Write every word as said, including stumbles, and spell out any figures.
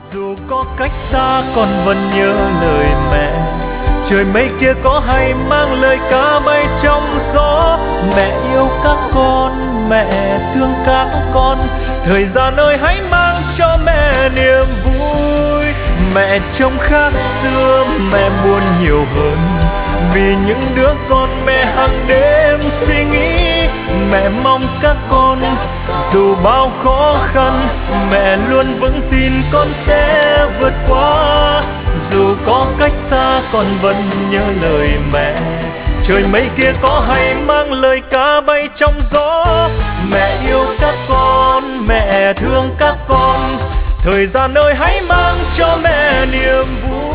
Dù có cách xa con vẫn nhớ lời mẹ. Trời mây kia có hay mang lời ca bay trong gió. Mẹ yêu các con, mẹ thương các con. Thời gian ơi hãy mang cho mẹ niềm vui. Mẹ trông khác xưa, mẹ buồn nhiều hơn. Vì những đứa con mẹ hàng đêm suy nghĩ. Mẹ mong các con dù bao khó khăn, mẹ luôn vững tin con sẽ vượt qua. Dù có cách xa con vẫn nhớ lời mẹ. Trời mây kia có hay mang lời ca bay trong gió. Mẹ yêu các con, mẹ thương các con. Thời gian ơi hãy mang cho mẹ niềm vui.